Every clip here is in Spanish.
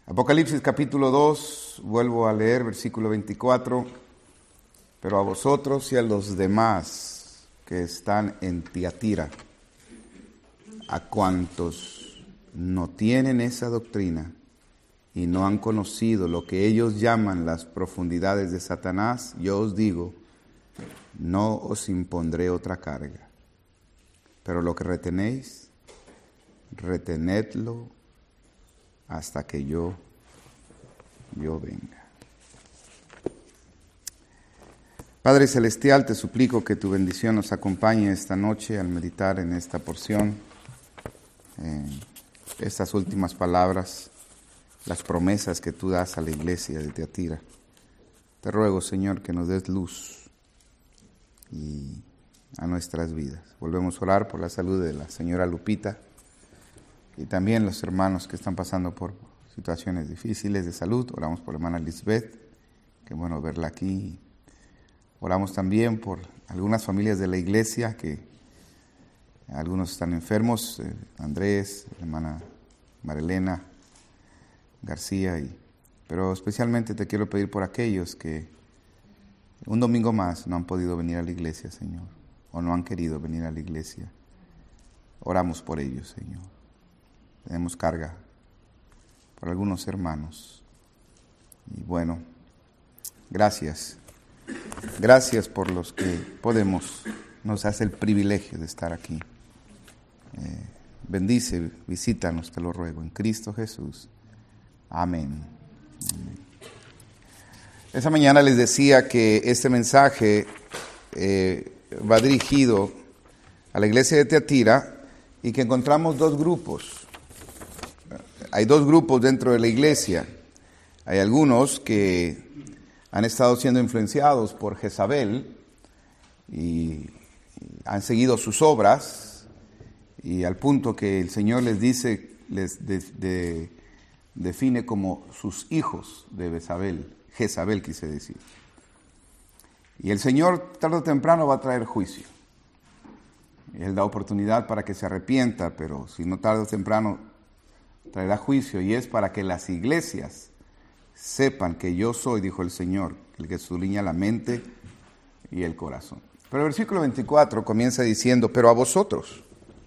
Apocalipsis capítulo 2, vuelvo a leer versículo 24. Pero a vosotros y a los demás que están en Tiatira, a cuantos no tienen esa doctrina y no han conocido lo que ellos llaman las profundidades de Satanás, yo os digo, no os impondré otra carga. Pero lo que retenéis, retenedlo hasta que yo venga. Padre Celestial, te suplico que tu bendición nos acompañe esta noche al meditar en esta porción, estas últimas palabras, las promesas que tú das a la iglesia de Tiatira. Te ruego, Señor, que nos des luz y a nuestras vidas. Volvemos a orar por la salud de la señora Lupita y también los hermanos que están pasando por situaciones difíciles de salud. Oramos por la hermana Lisbeth, qué bueno verla aquí. Oramos también por algunas familias de la iglesia que algunos están enfermos, Andrés, la hermana Marilena García, pero especialmente te quiero pedir por aquellos que un domingo más no han podido venir a la iglesia, Señor, o no han querido venir a la iglesia. Oramos por ellos, Señor. Tenemos carga por algunos hermanos. Y bueno, gracias. Gracias por los que podemos, nos hace el privilegio de estar aquí. Bendice, visítanos, te lo ruego, en Cristo Jesús. Amén. Amén. Esa mañana les decía que este mensaje va dirigido a la iglesia de Tiatira y que encontramos dos grupos. Hay dos grupos dentro de la iglesia. Hay algunos que han estado siendo influenciados por Jezabel y han seguido sus obras, y al punto que el Señor les dice, define como sus hijos de Jezabel quise decir. Y el Señor tarde o temprano va a traer juicio. Él da oportunidad para que se arrepienta, pero si no tarde o temprano traerá juicio, y es para que las iglesias sepan que yo soy, dijo el Señor, el que escudriña la mente y el corazón. Pero el versículo 24 comienza diciendo, pero a vosotros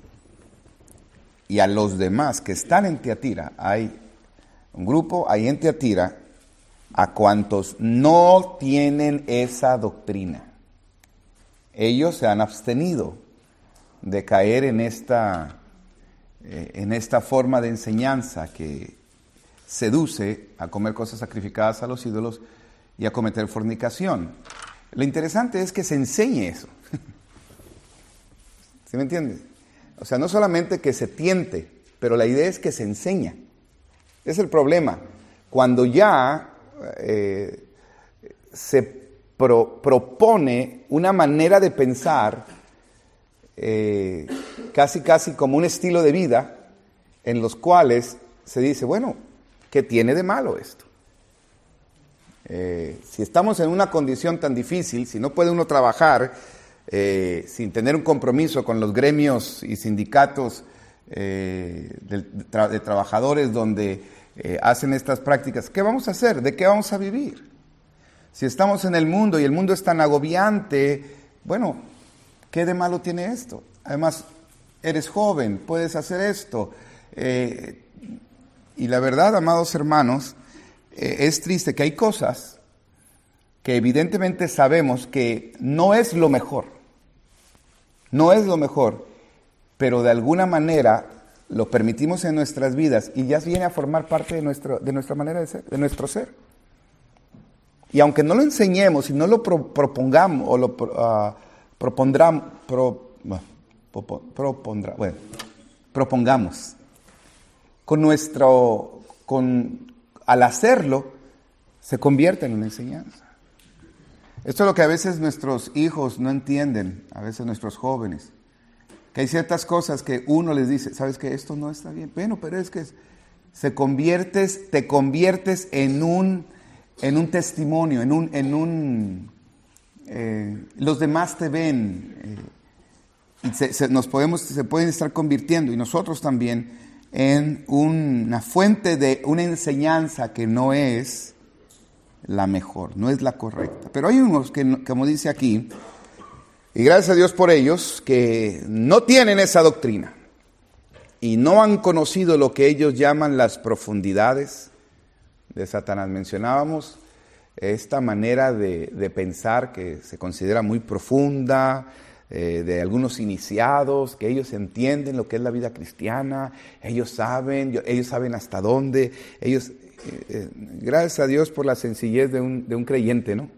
y a los demás que están en Tiatira, hay un grupo ahí en Tiatira, a cuantos no tienen esa doctrina. Ellos se han abstenido de caer en esta forma de enseñanza que seduce a comer cosas sacrificadas a los ídolos y a cometer fornicación. Lo interesante es que se enseñe eso. ¿Sí me entiendes? O sea, no solamente que se tiente, pero la idea es que se enseña. Es el problema. Cuando ya se propone una manera de pensar, casi como un estilo de vida, en los cuales se dice, bueno, ¿qué tiene de malo esto? Si estamos en una condición tan difícil, si no puede uno trabajar sin tener un compromiso con los gremios y sindicatos de trabajadores donde hacen estas prácticas, ¿qué vamos a hacer? ¿De qué vamos a vivir? Si estamos en el mundo y el mundo es tan agobiante, bueno, ¿qué de malo tiene esto? Además, eres joven, puedes hacer esto. Y la verdad, amados hermanos, es triste que hay cosas que evidentemente sabemos que no es lo mejor. No es lo mejor, pero de alguna manera lo permitimos en nuestras vidas y ya viene a formar parte de nuestra manera de ser, de nuestro ser. Y aunque no lo enseñemos y no lo propongamos o lo propongamos, al hacerlo, se convierte en una enseñanza. Esto es lo que a veces nuestros hijos no entienden, a veces nuestros jóvenes, que hay ciertas cosas que uno les dice, ¿sabes qué? Esto no está bien. Bueno, pero es que te conviertes en un testimonio, los demás te ven, y se pueden estar convirtiendo, y nosotros también, en una fuente de una enseñanza que no es la mejor, no es la correcta. Pero hay unos que, como dice aquí, y gracias a Dios por ellos, que no tienen esa doctrina y no han conocido lo que ellos llaman las profundidades de Satanás. Mencionábamos esta manera de pensar que se considera muy profunda, de algunos iniciados, que ellos entienden lo que es la vida cristiana, ellos saben hasta dónde, gracias a Dios por la sencillez de un creyente, ¿no?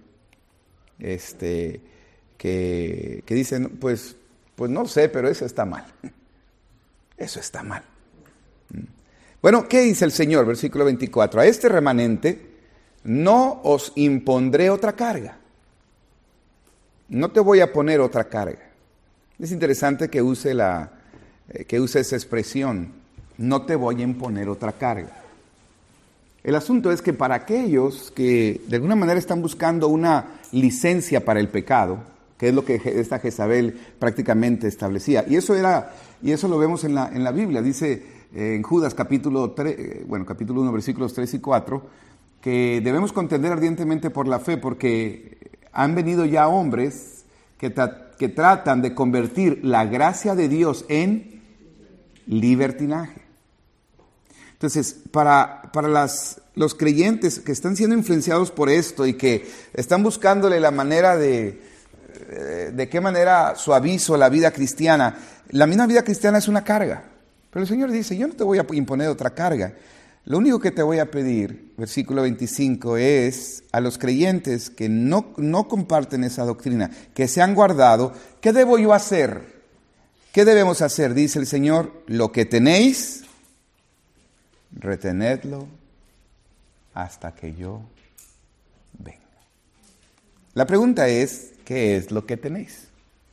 Que dicen, pues no sé, pero eso está mal. Eso está mal. Bueno, ¿qué dice el Señor? Versículo 24. A este remanente no os impondré otra carga. No te voy a poner otra carga. Es interesante que use esa expresión. No te voy a imponer otra carga. El asunto es que para aquellos que de alguna manera están buscando una licencia para el pecado, que es lo que esta Jezabel prácticamente establecía, y eso lo vemos en la Biblia, dice en Judas capítulo 1, versículos 3 y 4, que debemos contender ardientemente por la fe, porque han venido ya hombres que tratan de convertir la gracia de Dios en libertinaje. Entonces, para los creyentes que están siendo influenciados por esto y que están buscándole la manera de qué manera suavizo la vida cristiana, la misma vida cristiana es una carga. Pero el Señor dice, yo no te voy a imponer otra carga. Lo único que te voy a pedir, versículo 25, es a los creyentes que no comparten esa doctrina, que se han guardado, ¿qué debo yo hacer? ¿Qué debemos hacer? Dice el Señor, lo que tenéis, retenedlo hasta que yo venga. La pregunta es, ¿qué es lo que tenéis?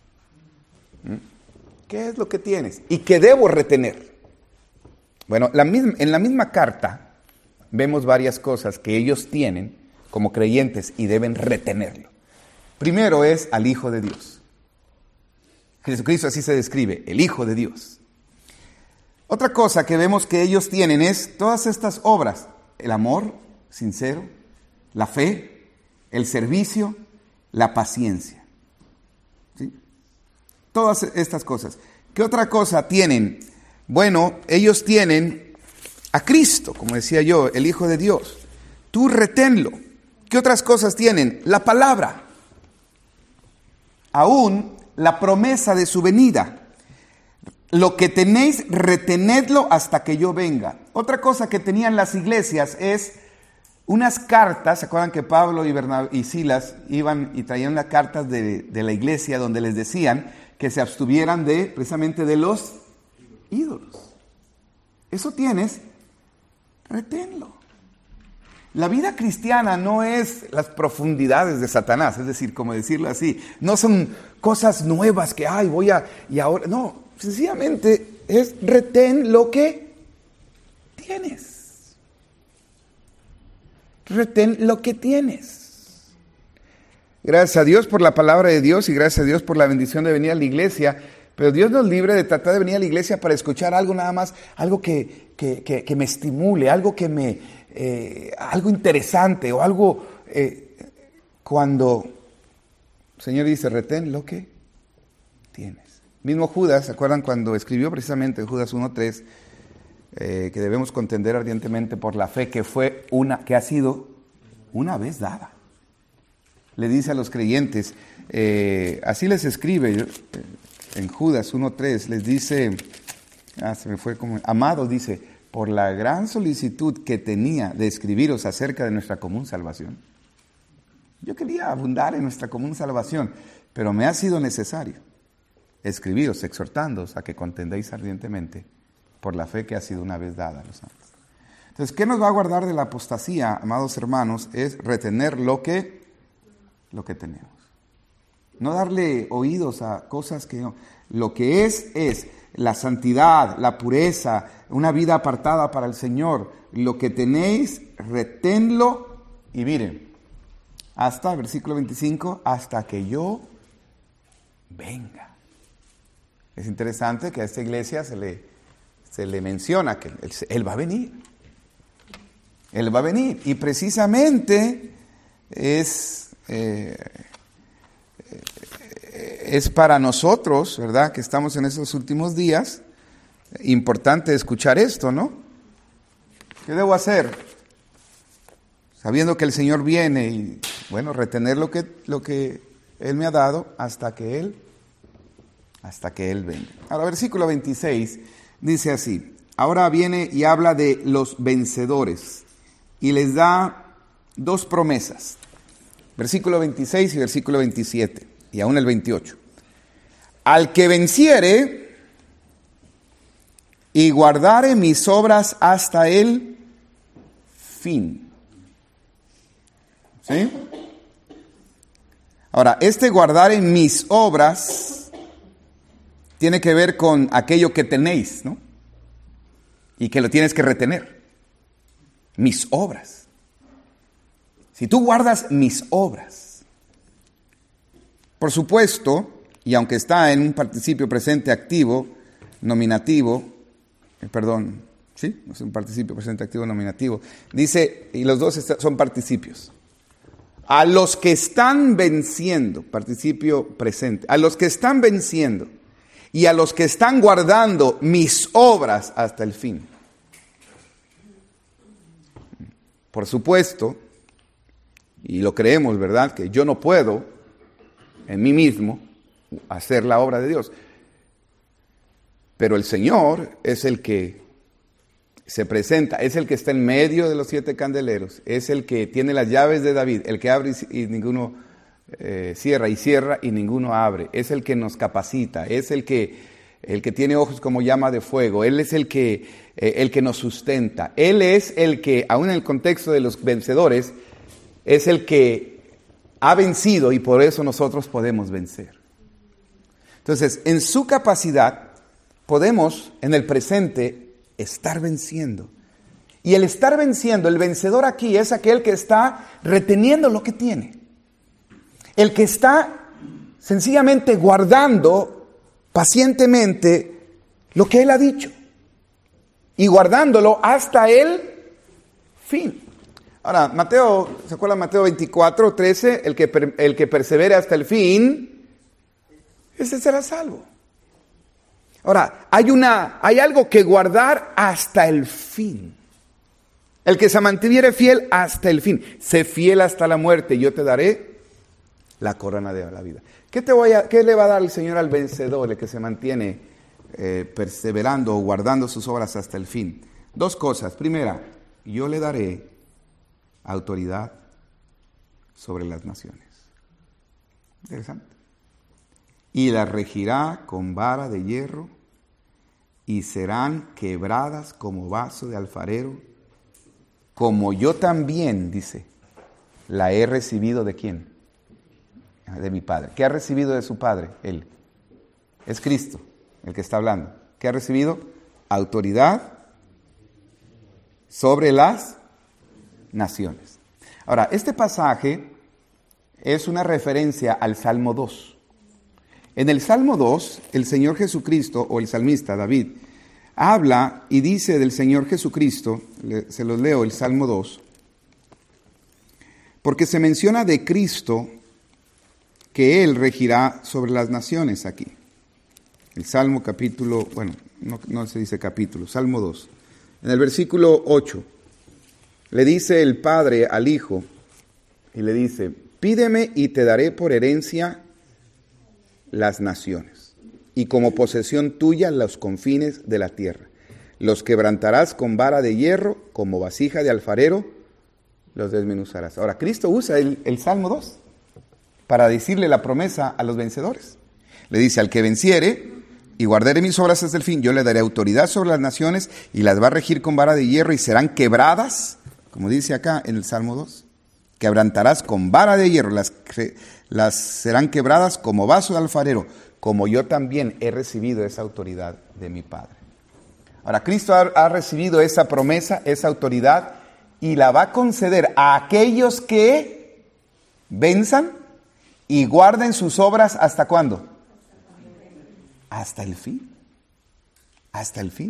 ¿Qué es lo que tienes? ¿Y qué debo retener? Bueno, en la misma carta vemos varias cosas que ellos tienen como creyentes y deben retenerlo. Primero es al Hijo de Dios. Jesucristo así se describe, el Hijo de Dios. Otra cosa que vemos que ellos tienen es todas estas obras, el amor sincero, la fe, el servicio, la paciencia. ¿Sí? Todas estas cosas. ¿Qué otra cosa tienen? Bueno, ellos tienen a Cristo, como decía yo, el Hijo de Dios. Tú reténlo. ¿Qué otras cosas tienen? La palabra. Aún la promesa de su venida. Lo que tenéis, retenedlo hasta que yo venga. Otra cosa que tenían las iglesias es unas cartas. ¿Se acuerdan que Pablo y Silas iban y traían unas cartas de la iglesia donde les decían que se abstuvieran precisamente de los ídolos? Eso tienes, reténlo. La vida cristiana no es las profundidades de Satanás, es decir, como decirlo así, no son cosas nuevas que, y ahora, no, sencillamente es retén lo que tienes. Retén lo que tienes. Gracias a Dios por la palabra de Dios y gracias a Dios por la bendición de venir a la iglesia. Pero Dios nos libre de tratar de venir a la iglesia para escuchar algo nada más, algo que me estimule, algo algo interesante o algo cuando el Señor dice, retén lo que tienes. Mismo Judas, ¿se acuerdan cuando escribió precisamente Judas 1:3 que debemos contender ardientemente por la fe que ha sido una vez dada? Le dice a los creyentes, así les escribe en Judas 1:3, les dice, amado, dice, por la gran solicitud que tenía de escribiros acerca de nuestra común salvación. Yo quería abundar en nuestra común salvación, pero me ha sido necesario escribiros, exhortándoos a que contendéis ardientemente por la fe que ha sido una vez dada a los santos. Entonces, ¿qué nos va a guardar de la apostasía, amados hermanos? Es retener lo que tenemos. No darle oídos a cosas que no. Lo que es la santidad, la pureza, una vida apartada para el Señor. Lo que tenéis, reténlo. Y miren, hasta, versículo 25, hasta que yo venga. Es interesante que a esta iglesia se le se le menciona que Él va a venir. Él va a venir. Y precisamente es para nosotros, ¿verdad?, que estamos en estos últimos días, importante escuchar esto, ¿no? ¿Qué debo hacer? Sabiendo que el Señor viene y, bueno, retener lo que Él me ha dado hasta que Él venga. Ahora, versículo 26 dice así: ahora viene y habla de los vencedores y les da dos promesas. Versículo 26 y versículo 27 y aún el 28. Al que venciere y guardare mis obras hasta el fin. ¿Sí? Ahora, guardar en mis obras tiene que ver con aquello que tenéis, ¿no? Y que lo tienes que retener. Mis obras. Si tú guardas mis obras, por supuesto, y aunque está en un participio presente activo, nominativo, ¿sí? Es un participio presente activo nominativo. Dice, y los dos son participios. A los que están venciendo, participio presente, a los que están venciendo y a los que están guardando mis obras hasta el fin. Por supuesto, y lo creemos, ¿verdad?, que yo no puedo en mí mismo hacer la obra de Dios. Pero el Señor es el que se presenta, es el que está en medio de los 7 candeleros, es el que tiene las llaves de David, el que abre y ninguno cierra y ninguno abre, es el que nos capacita, es el que tiene ojos como llama de fuego, Él es el que nos sustenta, Él es el que, aún en el contexto de los vencedores, es el que ha vencido y por eso nosotros podemos vencer. Entonces, en su capacidad podemos en el presente estar venciendo. Y el estar venciendo, el vencedor aquí es aquel que está reteniendo lo que tiene. El que está sencillamente guardando pacientemente lo que Él ha dicho. Y guardándolo hasta el fin. Ahora, Mateo, ¿se acuerdan Mateo 24, 13? El que persevere hasta el fin, ese será salvo. Ahora, hay algo que guardar hasta el fin. El que se mantuviere fiel hasta el fin. Sé fiel hasta la muerte y yo te daré la corona de la vida. ¿Qué le va a dar el Señor al vencedor, el que se mantiene perseverando o guardando sus obras hasta el fin? Dos cosas. Primera, yo le daré autoridad sobre las naciones. Interesante. Y las regirá con vara de hierro y serán quebradas como vaso de alfarero, como yo también, dice, la he recibido ¿de quién? De mi Padre. ¿Qué ha recibido de su Padre? Él. Es Cristo el que está hablando. ¿Qué ha recibido? Autoridad sobre las naciones. Ahora, este pasaje es una referencia al Salmo 2. En el Salmo 2, el Señor Jesucristo, o el salmista David, habla y dice del Señor Jesucristo, se los leo, el Salmo 2, porque se menciona de Cristo que Él regirá sobre las naciones aquí. El Salmo capítulo, bueno, no se dice capítulo, Salmo 2. En el versículo 8, le dice el Padre al Hijo, y le dice, pídeme y te daré por herencia las naciones, y como posesión tuya los confines de la tierra. Los quebrantarás con vara de hierro, como vasija de alfarero, los desmenuzarás. Ahora, Cristo usa el Salmo 2 para decirle la promesa a los vencedores. Le dice, al que venciere y guardare mis obras hasta el fin, yo le daré autoridad sobre las naciones y las va a regir con vara de hierro y serán quebradas, como dice acá en el Salmo 2. Quebrantarás con vara de hierro, las serán quebradas como vaso de alfarero, como yo también he recibido esa autoridad de mi Padre. Ahora, Cristo ha recibido esa promesa, esa autoridad, y la va a conceder a aquellos que venzan y guarden sus obras, ¿hasta cuándo? Hasta el fin. Hasta el fin.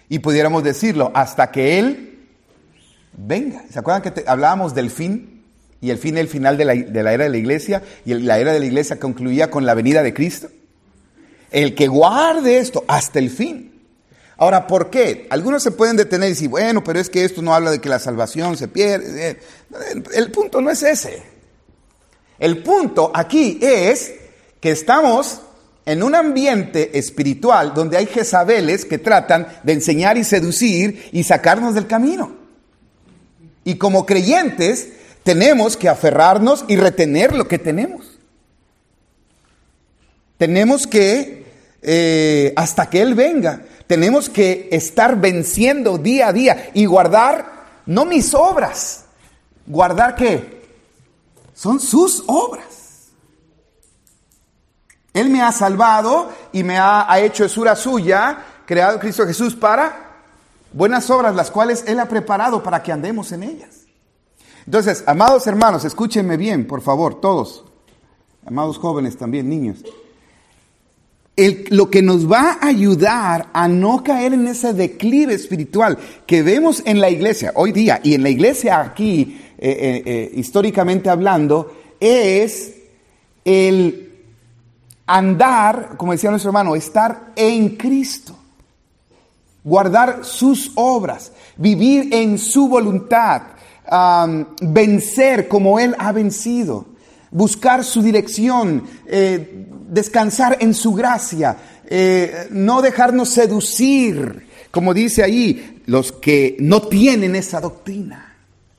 Y pudiéramos decirlo, hasta que Él venga. ¿Se acuerdan que hablábamos del fin? Y el fin es el final de la era de la iglesia. Y la era de la iglesia concluía con la venida de Cristo. El que guarde esto hasta el fin. Ahora, ¿por qué? Algunos se pueden detener y decir, bueno, pero es que esto no habla de que la salvación se pierde. El punto no es ese. El punto aquí es que estamos en un ambiente espiritual donde hay Jezabeles que tratan de enseñar y seducir y sacarnos del camino. Y como creyentes tenemos que aferrarnos y retener lo que tenemos. Tenemos que, hasta que Él venga, tenemos que estar venciendo día a día y guardar, no mis obras, guardar ¿qué? Son sus obras. Él me ha salvado y me ha hecho hechura suya, creado Cristo Jesús para buenas obras, las cuales Él ha preparado para que andemos en ellas. Entonces, amados hermanos, escúchenme bien, por favor, todos, amados jóvenes también, niños. Lo que nos va a ayudar a no caer en ese declive espiritual que vemos en la iglesia hoy día, y en la iglesia aquí, históricamente hablando, es el andar, como decía nuestro hermano, estar en Cristo, guardar sus obras, vivir en su voluntad, vencer como Él ha vencido, buscar su dirección, descansar en su gracia, no dejarnos seducir, como dice ahí, los que no tienen esa doctrina.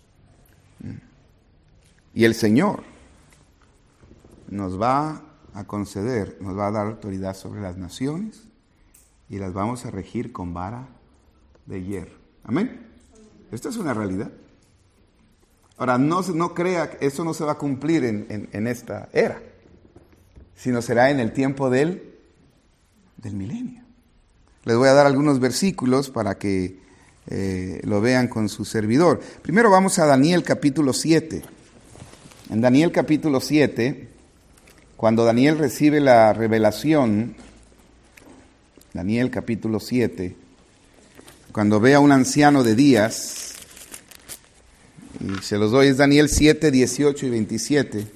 Y el Señor nos va a conceder, nos va a dar autoridad sobre las naciones y las vamos a regir con vara de hierro. Amén. Esta es una realidad. Ahora, no crea que eso no se va a cumplir en esta era, sino será en el tiempo del milenio. Les voy a dar algunos versículos para que lo vean con su servidor. Primero vamos a Daniel capítulo 7. En Daniel capítulo 7, cuando Daniel recibe la revelación, Daniel capítulo 7, cuando ve a un anciano de días, y se los doy, es Daniel 7, 18 y 27.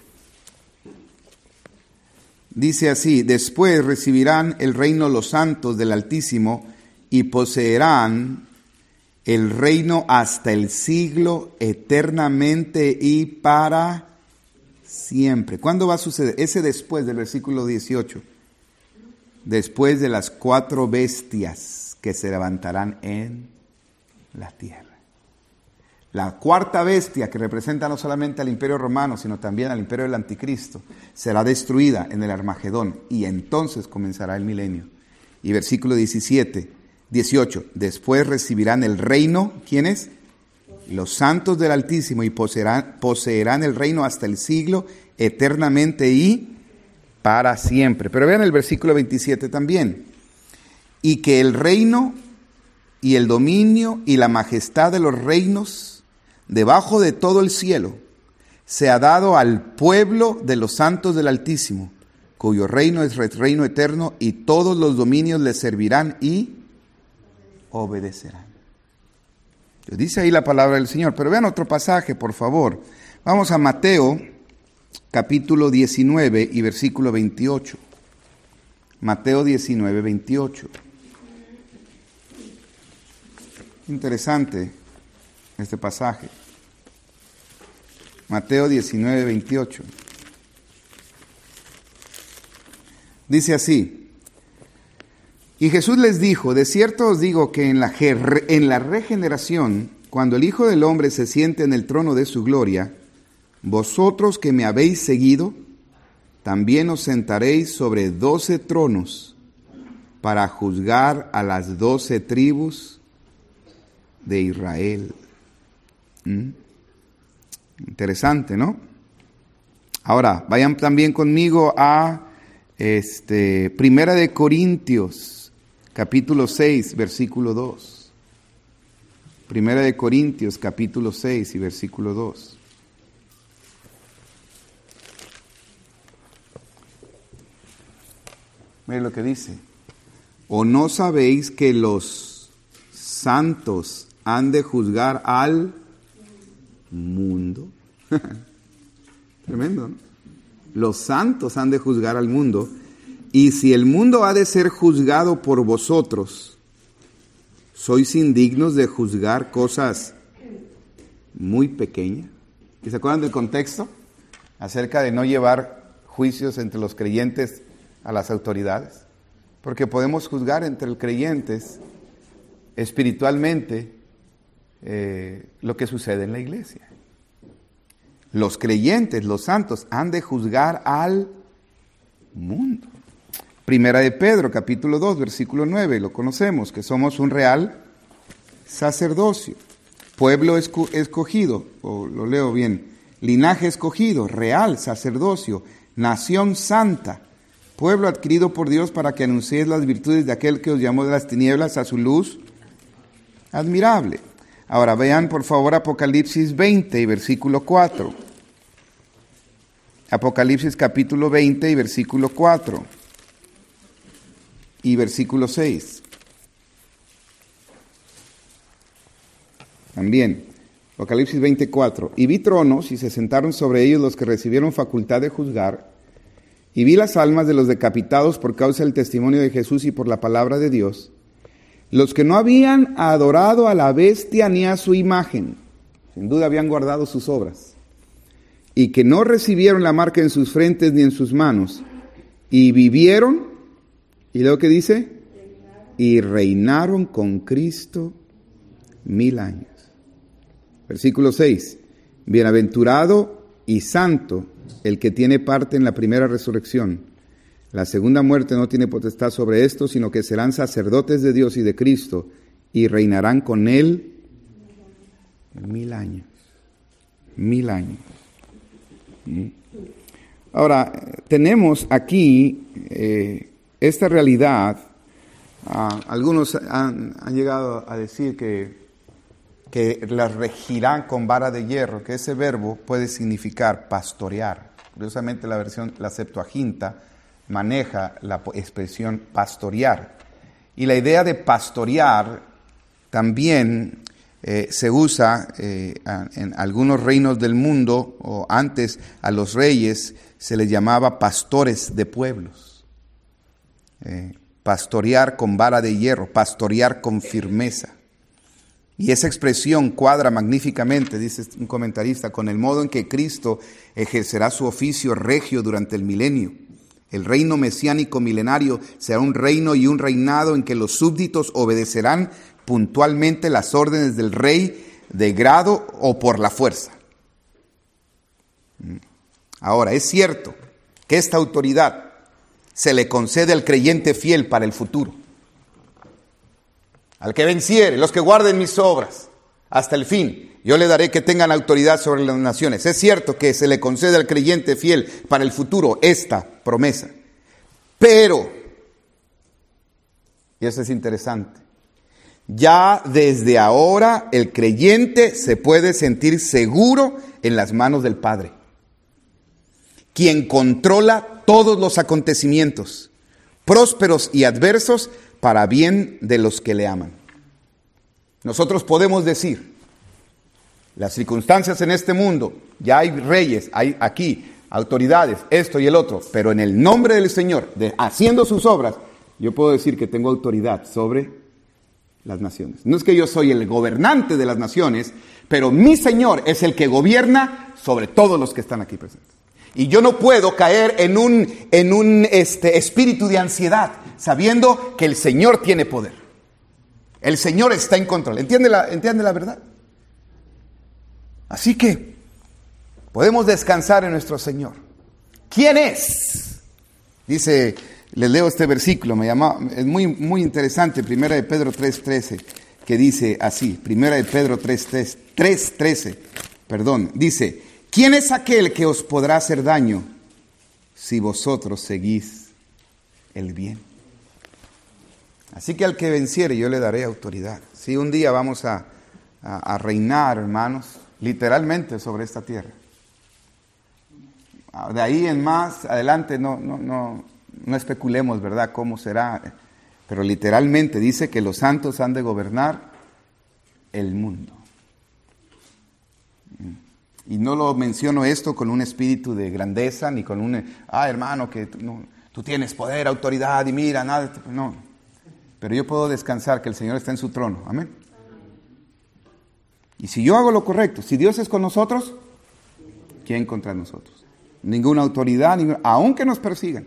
Dice así: después recibirán el reino los santos del Altísimo y poseerán el reino hasta el siglo, eternamente y para siempre. ¿Cuándo va a suceder? Ese después del versículo 18. Después de las 4 bestias que se levantarán en la tierra. La cuarta bestia, que representa no solamente al imperio romano, sino también al imperio del anticristo, será destruida en el Armagedón y entonces comenzará el milenio. Y versículo 18, después recibirán el reino, ¿quiénes? Los santos del Altísimo, y poseerán el reino hasta el siglo, eternamente y para siempre. Pero vean el versículo 27 también. Y que el reino y el dominio y la majestad de los reinos debajo de todo el cielo se ha dado al pueblo de los santos del Altísimo, cuyo reino es reino eterno, y todos los dominios le servirán y obedecerán. Entonces, dice ahí la palabra del Señor. Pero vean otro pasaje, por favor. Vamos a Mateo capítulo 19 y versículo 28. Mateo 19, 28. Interesante este pasaje. Mateo 19, 28. Dice así: y Jesús les dijo, de cierto os digo que en la regeneración, cuando el Hijo del Hombre se siente en el trono de su gloria, vosotros que me habéis seguido, también os sentaréis sobre 12 tronos para juzgar a las 12 tribus de Israel. Interesante, ¿no? Ahora, vayan también conmigo a Primera de Corintios, capítulo 6, versículo 2. Primera de Corintios, capítulo 6 y versículo 2. Miren lo que dice. ¿O no sabéis que los santos han de juzgar al mundo. Tremendo, ¿no? Los santos han de juzgar al mundo. Y si el mundo ha de ser juzgado por vosotros, sois indignos de juzgar cosas muy pequeñas. ¿Y se acuerdan del contexto? Acerca de no llevar juicios entre los creyentes a las autoridades. Porque podemos juzgar entre los creyentes espiritualmente lo que sucede en la iglesia. Los creyentes, los santos, han de juzgar al mundo. Primera de Pedro, capítulo 2, versículo 9, lo conocemos, que somos un real sacerdocio, pueblo escogido, o lo leo bien, linaje escogido, real sacerdocio, nación santa, pueblo adquirido por Dios para que anunciéis las virtudes de aquel que os llamó de las tinieblas a su luz admirable. Ahora vean por favor Apocalipsis 20 y versículo 4. Apocalipsis capítulo 20 y versículo 4 y versículo 6. También, Apocalipsis 24. Y vi tronos y se sentaron sobre ellos los que recibieron facultad de juzgar. Y vi las almas de los decapitados por causa del testimonio de Jesús y por la palabra de Dios, los que no habían adorado a la bestia ni a su imagen, sin duda habían guardado sus obras, y que no recibieron la marca en sus frentes ni en sus manos, y vivieron, y luego que dice, y reinaron con Cristo 1000 años. Versículo 6, bienaventurado y santo el que tiene parte en la primera resurrección. La segunda muerte no tiene potestad sobre esto, sino que serán sacerdotes de Dios y de Cristo, y reinarán con Él 1000 años. 1000 años. Ahora, tenemos aquí esta realidad. Algunos han llegado a decir que las regirán con vara de hierro, que ese verbo puede significar pastorear. Curiosamente la Septuaginta maneja la expresión pastorear. Y la idea de pastorear también se usa en algunos reinos del mundo, o antes a los reyes se les llamaba pastores de pueblos. Pastorear con vara de hierro, pastorear con firmeza. Y esa expresión cuadra magníficamente, dice un comentarista, con el modo en que Cristo ejercerá su oficio regio durante el milenio. El reino mesiánico milenario será un reino y un reinado en que los súbditos obedecerán puntualmente las órdenes del rey de grado o por la fuerza. Ahora, es cierto que esta autoridad se le concede al creyente fiel para el futuro. Al que venciere, los que guarden mis obras hasta el fin, yo le daré que tengan autoridad sobre las naciones. Es cierto que se le concede al creyente fiel para el futuro esta promesa. Pero, y eso es interesante, ya desde ahora el creyente se puede sentir seguro en las manos del Padre, quien controla todos los acontecimientos, prósperos y adversos, para bien de los que le aman. Nosotros podemos decir, las circunstancias en este mundo, ya hay reyes, hay aquí autoridades, esto y el otro, pero en el nombre del Señor, haciendo sus obras, yo puedo decir que tengo autoridad sobre las naciones. No es que yo soy el gobernante de las naciones, pero mi Señor es el que gobierna sobre todos los que están aquí presentes. Y yo no puedo caer en un espíritu de ansiedad, sabiendo que el Señor tiene poder. El Señor está en control. ¿Entiende la verdad? Así que podemos descansar en nuestro Señor. ¿Quién es? Dice, les leo este versículo, es muy, muy interesante, 1 de Pedro 3:13, que dice así, 1 de Pedro 3:13, dice, ¿quién es aquel que os podrá hacer daño si vosotros seguís el bien? Así que al que venciere yo le daré autoridad. Si un día vamos a reinar, hermanos, literalmente sobre esta tierra. De ahí en más adelante no especulemos, ¿verdad?, cómo será. Pero literalmente dice que los santos han de gobernar el mundo. Y no lo menciono esto con un espíritu de grandeza, ni con un, hermano, que tú tienes poder, autoridad, y mira, nada, no. Pero yo puedo descansar que el Señor está en su trono, amén. Y si yo hago lo correcto, si Dios es con nosotros, ¿quién contra nosotros? Ninguna autoridad, aunque nos persigan.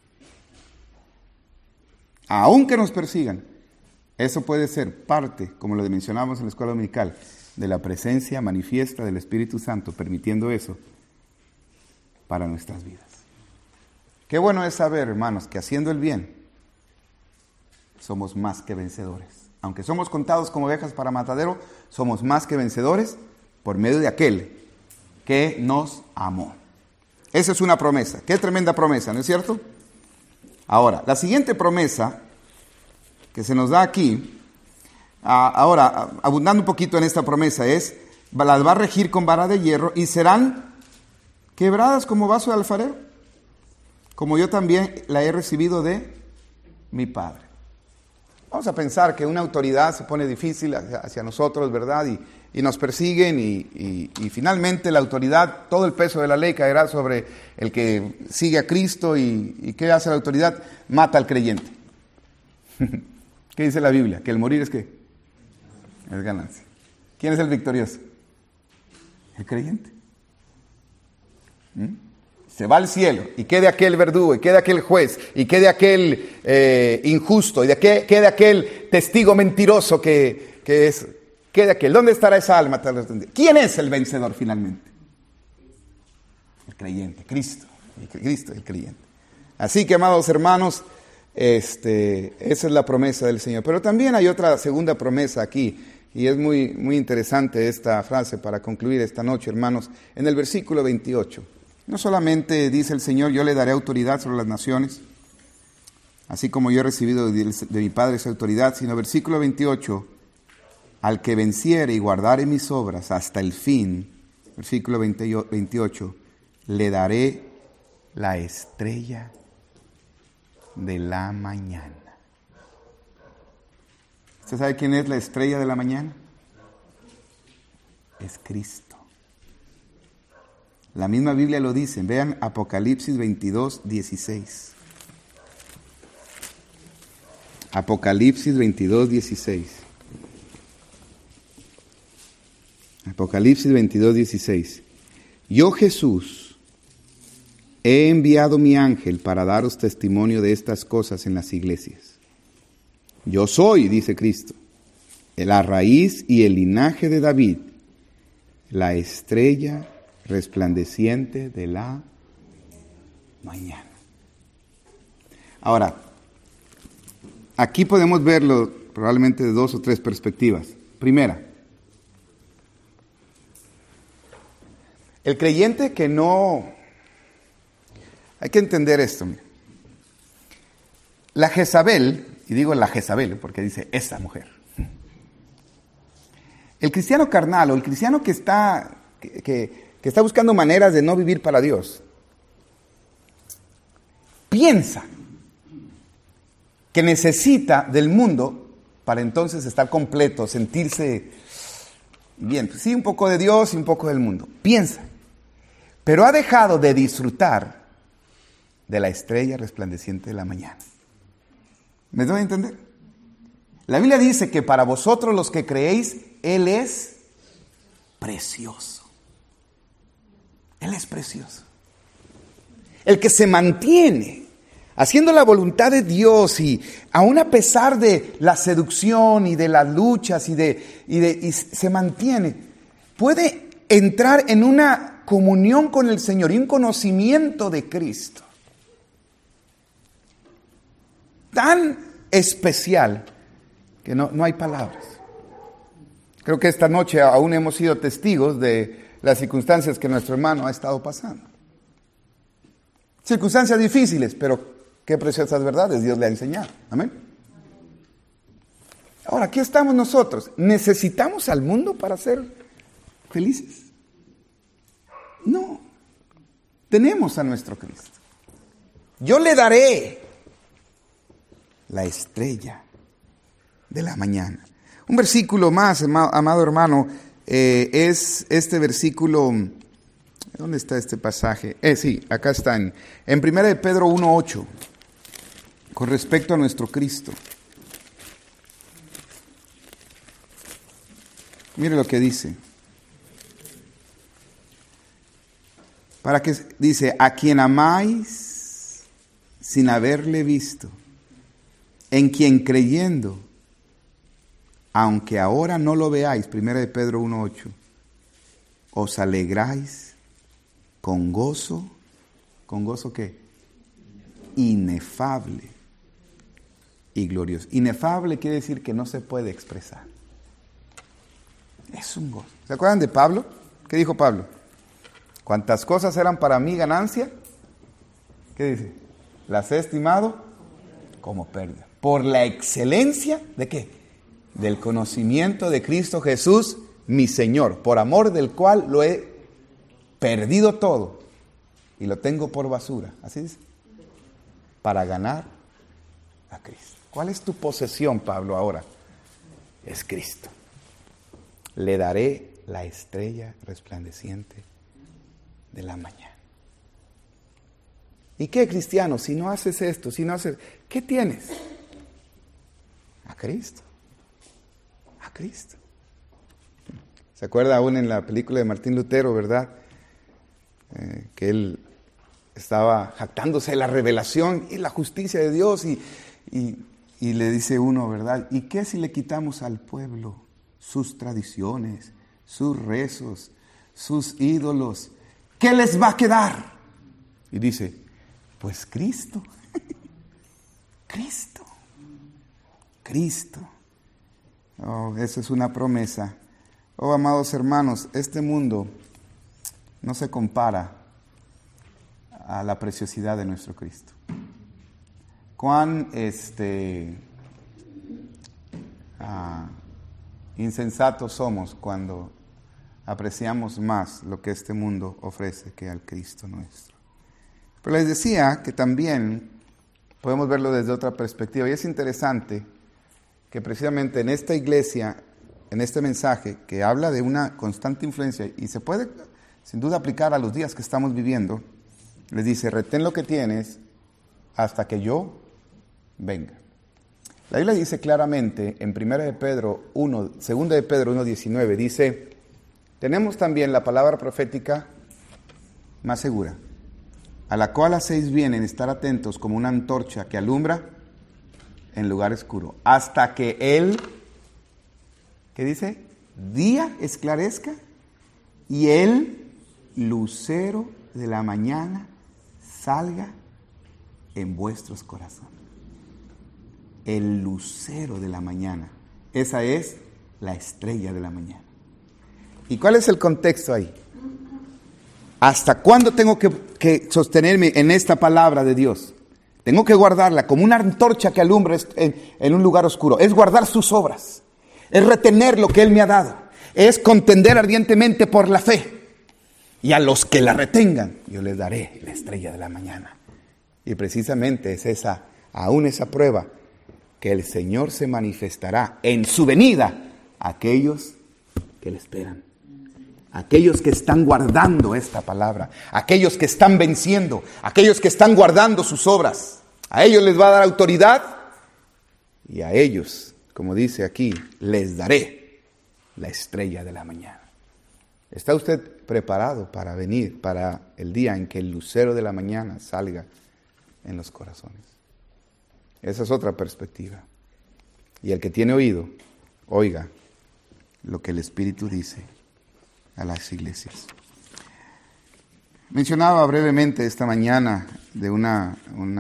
Aunque nos persigan. Eso puede ser parte, como lo mencionamos en la escuela dominical, de la presencia manifiesta del Espíritu Santo, permitiendo eso para nuestras vidas. Qué bueno es saber, hermanos, que haciendo el bien, somos más que vencedores. Aunque somos contados como ovejas para matadero, somos más que vencedores por medio de aquel que nos amó. Esa es una promesa. Qué tremenda promesa, ¿no es cierto? Ahora, la siguiente promesa que se nos da aquí, ahora, abundando un poquito en esta promesa, las va a regir con vara de hierro y serán quebradas como vaso de alfarero, como yo también la he recibido de mi Padre. Vamos a pensar que una autoridad se pone difícil hacia nosotros, ¿verdad? Y nos persiguen y finalmente la autoridad, todo el peso de la ley caerá sobre el que sigue a Cristo. ¿Y qué hace la autoridad? Mata al creyente. ¿Qué dice la Biblia? Que el morir es ¿qué? Es ganancia. ¿Quién es el victorioso? El creyente. Se va al cielo y quede aquel verdugo, y quede aquel juez, y quede aquel injusto, y quede aquel testigo mentiroso que es, quede aquel. ¿Dónde estará esa alma? ¿Quién es el vencedor finalmente? El creyente, Cristo, el creyente. Así que, amados hermanos, esa es la promesa del Señor. Pero también hay otra segunda promesa aquí, y es muy, muy interesante esta frase para concluir esta noche, hermanos, en el versículo 28. No solamente dice el Señor, yo le daré autoridad sobre las naciones, así como yo he recibido de mi Padre esa autoridad, sino versículo 28, al que venciere y guardare mis obras hasta el fin, versículo 28, le daré la estrella de la mañana. ¿Usted sabe quién es la estrella de la mañana? Es Cristo. La misma Biblia lo dice. Vean Apocalipsis 22, 16. Apocalipsis 22, 16. Apocalipsis 22, 16. Yo, Jesús, he enviado mi ángel para daros testimonio de estas cosas en las iglesias. Yo soy, dice Cristo, la raíz y el linaje de David, la estrella resplandeciente de la mañana. Ahora, aquí podemos verlo probablemente de 2 o 3 perspectivas. Primera, el creyente que no... Hay que entender esto. La Jezabel, y digo la Jezabel porque dice esa mujer. El cristiano carnal o el cristiano que está buscando maneras de no vivir para Dios, piensa que necesita del mundo para entonces estar completo, sentirse bien. Sí, un poco de Dios y un poco del mundo. Piensa. Pero ha dejado de disfrutar de la estrella resplandeciente de la mañana. ¿Me doy a entender? La Biblia dice que para vosotros los que creéis, Él es precioso. Él es precioso. El que se mantiene haciendo la voluntad de Dios y aún a pesar de la seducción y de las luchas y se mantiene, puede entrar en una comunión con el Señor y un conocimiento de Cristo tan especial que no hay palabras. Creo que esta noche aún hemos sido testigos de las circunstancias que nuestro hermano ha estado pasando. Circunstancias difíciles, pero qué preciosas verdades Dios le ha enseñado. Amén. Ahora, aquí estamos nosotros. ¿Necesitamos al mundo para ser felices? No. Tenemos a nuestro Cristo. Yo le daré la estrella de la mañana. Un versículo más, amado hermano, es este versículo. ¿Dónde está este pasaje? Sí, acá está, en 1 de Pedro 1:8, con respecto a nuestro Cristo. Mire lo que dice. Dice, a quien amáis sin haberle visto, en quien creyendo, aunque ahora no lo veáis, 1 de Pedro 1:8, os alegráis con gozo. ¿Con gozo qué? Inefable y glorioso. Inefable quiere decir que no se puede expresar. Es un gozo. ¿Se acuerdan de Pablo? ¿Qué dijo Pablo? Cuantas cosas eran para mí ganancia, ¿qué dice? Las he estimado como pérdida. Por la excelencia, ¿de qué? Del conocimiento de Cristo Jesús, mi Señor, por amor del cual lo he perdido todo y lo tengo por basura. Así dice. Para ganar a Cristo. ¿Cuál es tu posesión, Pablo, ahora? Es Cristo. Le daré la estrella resplandeciente de la mañana. ¿Y qué, cristiano? Si no haces esto, si no haces... ¿Qué tienes? A Cristo. A Cristo. ¿Se acuerda aún en la película de Martín Lutero, verdad? Que él estaba jactándose de la revelación y la justicia de Dios y le dice uno, ¿verdad? ¿Y qué si le quitamos al pueblo sus tradiciones, sus rezos, sus ídolos? ¿Qué les va a quedar? Y dice, pues Cristo. Cristo. Cristo. Oh, esa es una promesa. Oh, amados hermanos, este mundo no se compara a la preciosidad de nuestro Cristo. Cuán insensatos somos cuando apreciamos más lo que este mundo ofrece que al Cristo nuestro. Pero les decía que también podemos verlo desde otra perspectiva. Y es interesante que precisamente en esta iglesia, en este mensaje que habla de una constante influencia y se puede sin duda aplicar a los días que estamos viviendo, les dice, retén lo que tienes hasta que yo venga. La Biblia dice claramente en 2 de Pedro 1:19, dice, tenemos también la palabra profética más segura, a la cual hacéis bien en estar atentos como una antorcha que alumbra en lugar oscuro, hasta que el, ¿qué dice? Día esclarezca y el lucero de la mañana salga en vuestros corazones. El lucero de la mañana. Esa es la estrella de la mañana. ¿Y cuál es el contexto ahí? ¿Hasta cuándo tengo que sostenerme en esta palabra de Dios? Tengo que guardarla como una antorcha que alumbra en un lugar oscuro. Es guardar sus obras. Es retener lo que Él me ha dado. Es contender ardientemente por la fe. Y a los que la retengan, yo les daré la estrella de la mañana. Y precisamente es aún esa prueba, que el Señor se manifestará en su venida a aquellos que le esperan. Aquellos que están guardando esta palabra, aquellos que están venciendo, aquellos que están guardando sus obras. A ellos les va a dar autoridad y a ellos, como dice aquí, les daré la estrella de la mañana. ¿Está usted preparado para venir, para el día en que el lucero de la mañana salga en los corazones? Esa es otra perspectiva. Y el que tiene oído, oiga lo que el Espíritu dice a las iglesias. Mencionaba brevemente esta mañana de una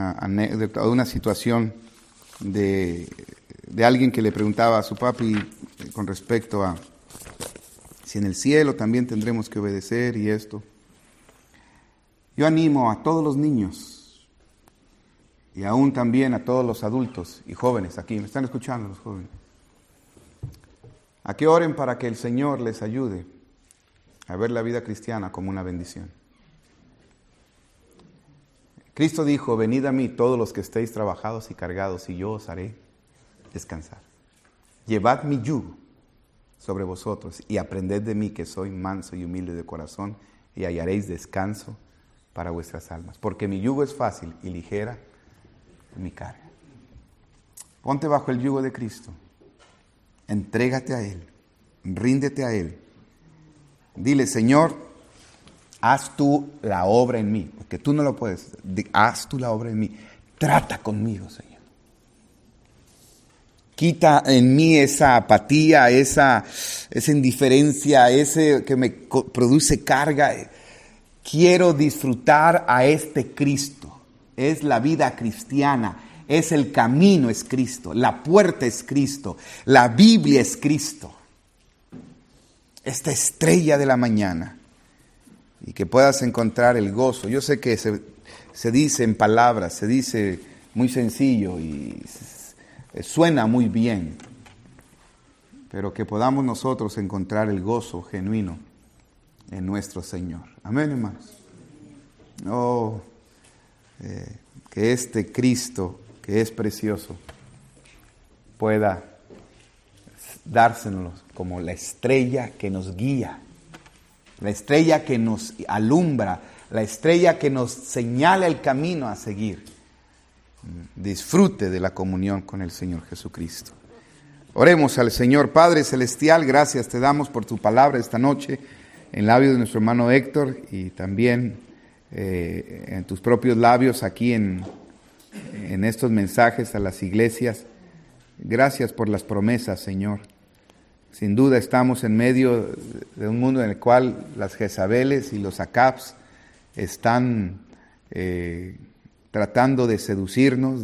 situación de alguien que le preguntaba a su papi con respecto a si en el cielo también tendremos que obedecer y esto. Yo animo a todos los niños y aún también a todos los adultos y jóvenes aquí, me están escuchando los jóvenes, a que oren para que el Señor les ayude a ver la vida cristiana como una bendición. Cristo dijo, venid a mí todos los que estéis trabajados y cargados y yo os haré descansar. Llevad mi yugo sobre vosotros y aprended de mí, que soy manso y humilde de corazón, y hallaréis descanso para vuestras almas. Porque mi yugo es fácil y ligera mi carga. Ponte bajo el yugo de Cristo. Entrégate a Él. Ríndete a Él. Dile, Señor, haz tú la obra en mí. Porque tú no lo puedes. Haz tú la obra en mí. Trata conmigo, Señor. Quita en mí esa apatía, esa indiferencia, ese que me produce carga. Quiero disfrutar a este Cristo. Es la vida cristiana. Es el camino, es Cristo. La puerta es Cristo. La Biblia es Cristo. Esta estrella de la mañana. Y que puedas encontrar el gozo. Yo sé que se dice en palabras, se dice muy sencillo y suena muy bien. Pero que podamos nosotros encontrar el gozo genuino en nuestro Señor. Amén, hermanos. Oh, que este Cristo, que es precioso, pueda dársenos como la estrella que nos guía, la estrella que nos alumbra, la estrella que nos señala el camino a seguir. Disfrute de la comunión con el Señor Jesucristo. Oremos al Señor. Padre Celestial, gracias te damos por tu palabra esta noche en labios de nuestro hermano Héctor y también en tus propios labios aquí en estos mensajes a las iglesias. Gracias por las promesas, Señor. Sin duda estamos en medio de un mundo en el cual las Jezabeles y los Acabs están tratando de seducirnos,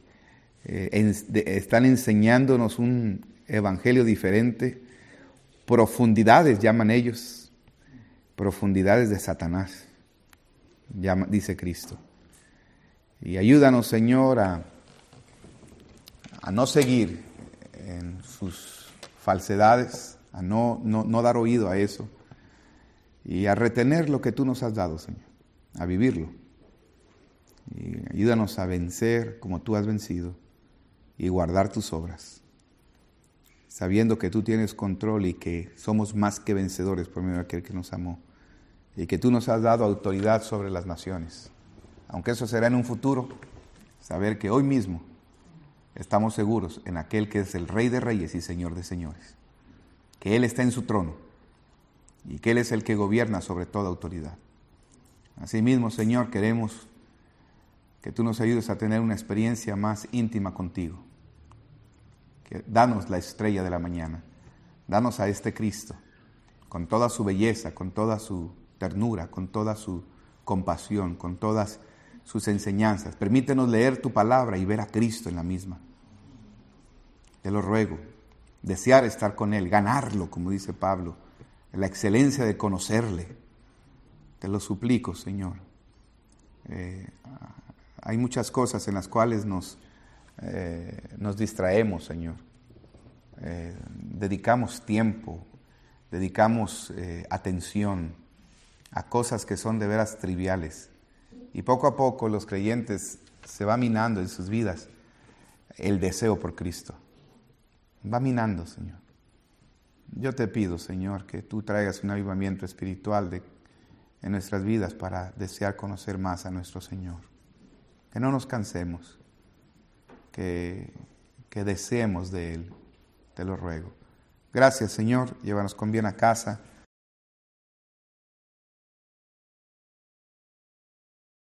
están enseñándonos un evangelio diferente. Profundidades llaman ellos, profundidades de Satanás, dice Cristo. Y ayúdanos, Señor, a no seguir en sus falsedades, a no dar oído a eso, y a retener lo que tú nos has dado, Señor, a vivirlo. Y ayúdanos a vencer como tú has vencido y guardar tus obras, sabiendo que tú tienes control y que somos más que vencedores por medio de aquel que nos amó, y que tú nos has dado autoridad sobre las naciones. Aunque eso será en un futuro, saber que hoy mismo estamos seguros en aquel que es el Rey de Reyes y Señor de Señores, que Él está en su trono y que Él es el que gobierna sobre toda autoridad. Asimismo, Señor, queremos que tú nos ayudes a tener una experiencia más íntima contigo. Danos la estrella de la mañana, danos a este Cristo, con toda su belleza, con toda su ternura, con toda su compasión, con todas sus enseñanzas. Permítenos leer tu palabra y ver a Cristo en la misma. Te lo ruego, desear estar con Él, ganarlo, como dice Pablo, la excelencia de conocerle. Te lo suplico, Señor. Hay muchas cosas en las cuales nos distraemos, Señor. Dedicamos tiempo, dedicamos atención a cosas que son de veras triviales. Y poco a poco los creyentes se va minando en sus vidas el deseo por Cristo. Va minando, Señor. Yo te pido, Señor, que tú traigas un avivamiento espiritual en nuestras vidas para desear conocer más a nuestro Señor. Que no nos cansemos, que deseemos de Él, te lo ruego. Gracias, Señor, llévanos con bien a casa.